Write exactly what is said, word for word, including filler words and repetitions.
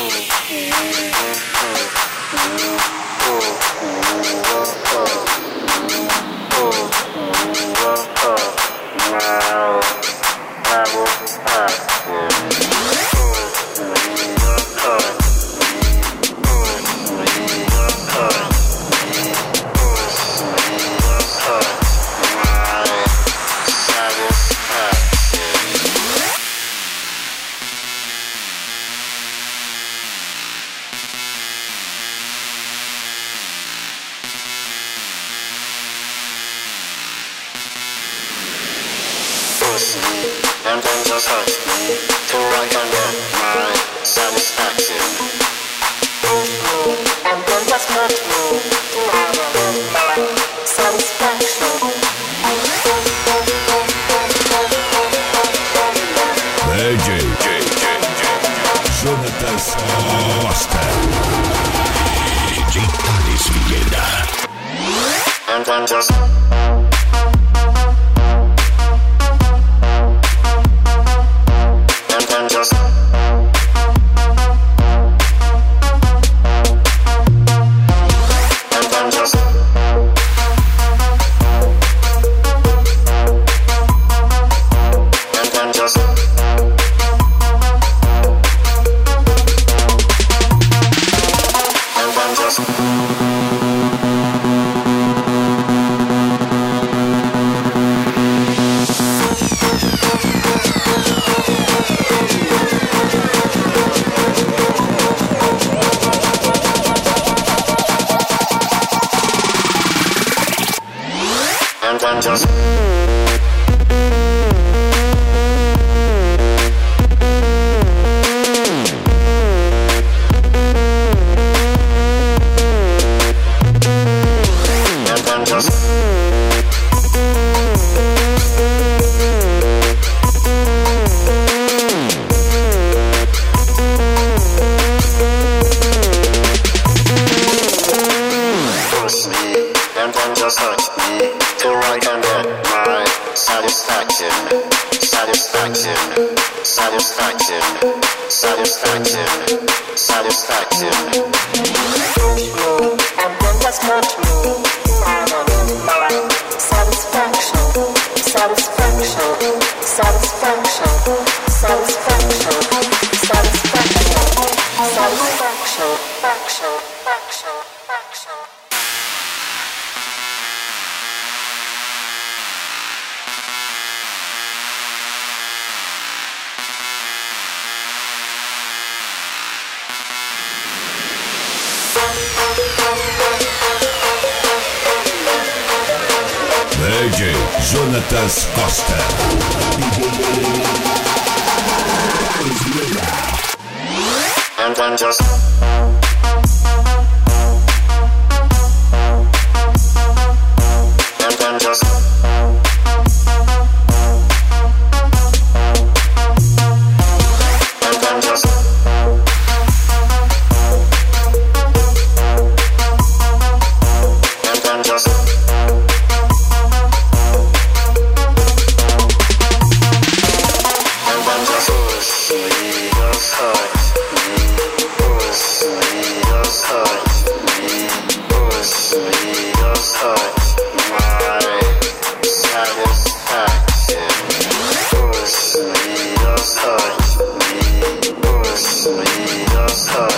And then just hurt me till I can get my satisfaction. And then just hurt me till I can get my satisfaction. D J, J, J, J, Jonatas Costa. D J Thales Vieira. And then just Just and then just and then just and then just and then just and then just push me and then just touch me till I can get my satisfaction, satisfaction, satisfaction, satisfaction, satisfaction. And then just touch me till I can get my satisfaction, satisfaction, satisfaction, satisfaction, satisfaction, satisfaction, faction, faction, faction. D J Jonatas Costa. And then just and then just and then just and then just and then just push me, just hurt me, push me, just hurt me, push me, just hurt my satisfaction. Push me, just hurt me, push me, just hurt